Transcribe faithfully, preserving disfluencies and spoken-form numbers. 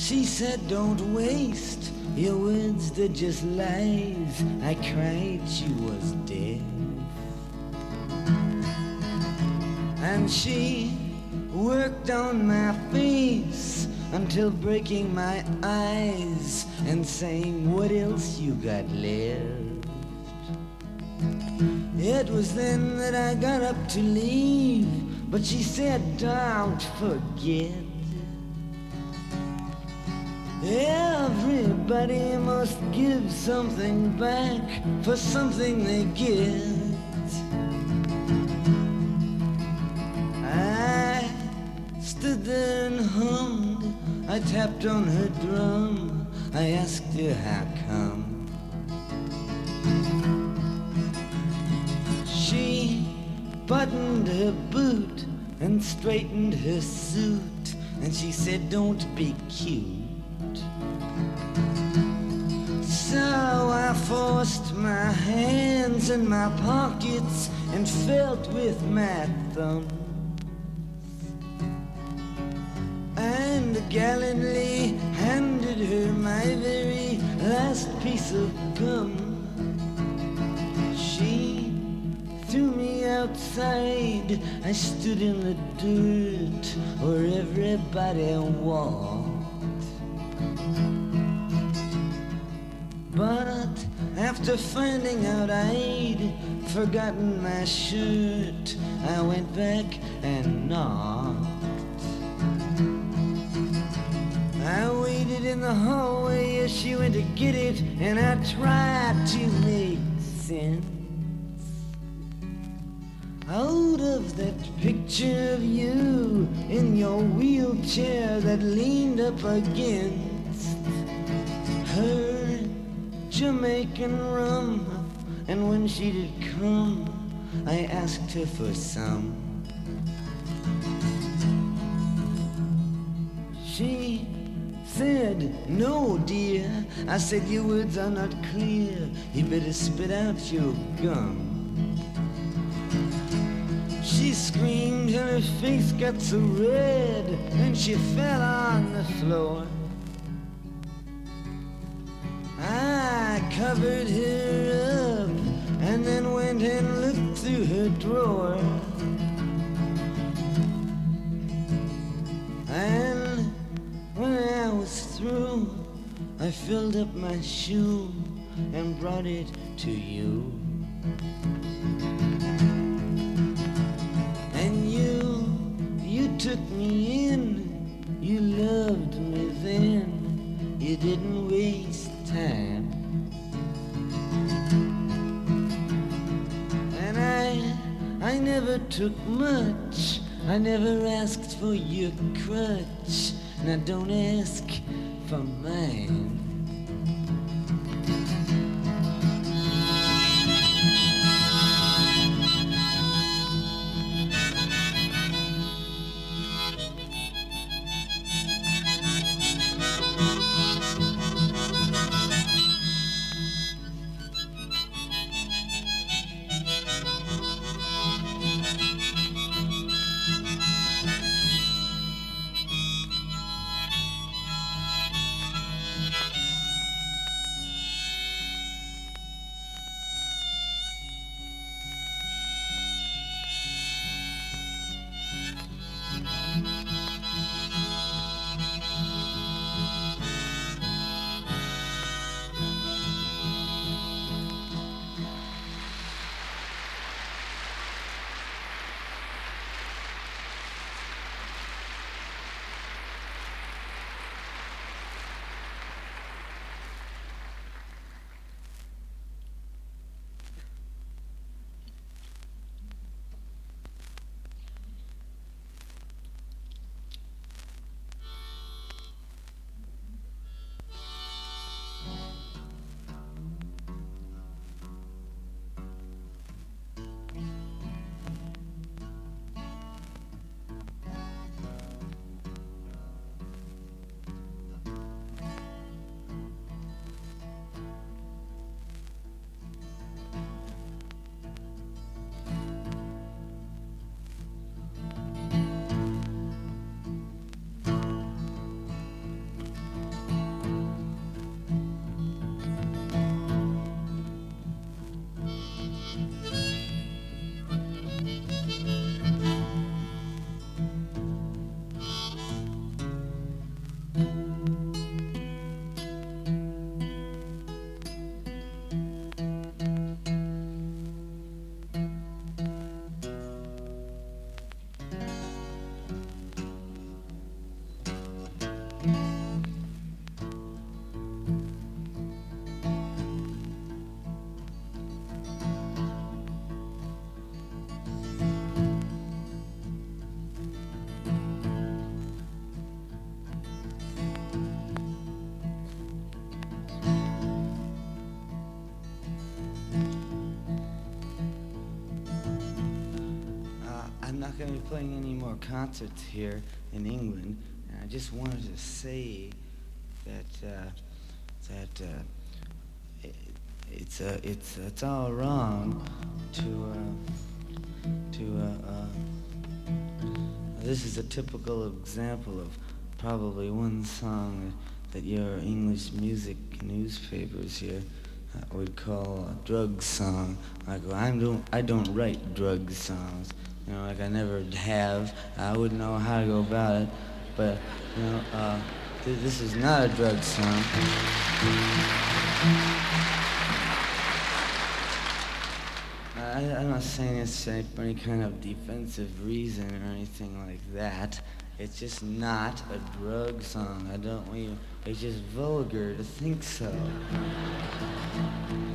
She said, don't waste your words, they're just lies. I cried, she was deaf. And she worked on my face until breaking my eyes and saying, what else you got left? It was then that I got up to leave, but she said, don't forget. Everybody must give something back for something they get. I stood there and hummed. I tapped on her drum. I asked her how come. She buttoned her boot and straightened her suit, and she said, don't be cute. So I forced my hands in my pockets and felt with my thumbs, and gallantly handed her my very last piece of gum. She threw me outside. I stood in the dirt where everybody walked. But after finding out I'd forgotten my shirt, I went back and knocked. I waited in the hallway as she went to get it, and I tried to make sense out of that picture of you in your wheelchair that leaned up against her Jamaican rum. And when she did come, I asked her for some. She said, no dear. I said, your words are not clear. You better spit out your gum. She screamed and her face got so red, and she fell on the floor. I covered her up and then went and looked through her drawer. And when I was through, I filled up my shoe and brought it to you. And you, you took me in, you loved me then, you didn't waste time. And I, I never took much, I never asked for your crutch. Now don't ask for mine. playing any more concerts here in England, and I just wanted to say that uh, that uh, it, it's uh, it's it's all wrong to uh, to uh, uh, this is a typical example of probably one song that your English music newspapers here uh, would call a drug song. Like, well, I don't I don't write drug songs. You know, like I never have. I wouldn't know how to go about it. But, you know, uh, th- this is not a drug song. I, I'm not saying this for any kind of defensive reason or anything like that. It's just not a drug song. I don't want you. It's just vulgar to think so.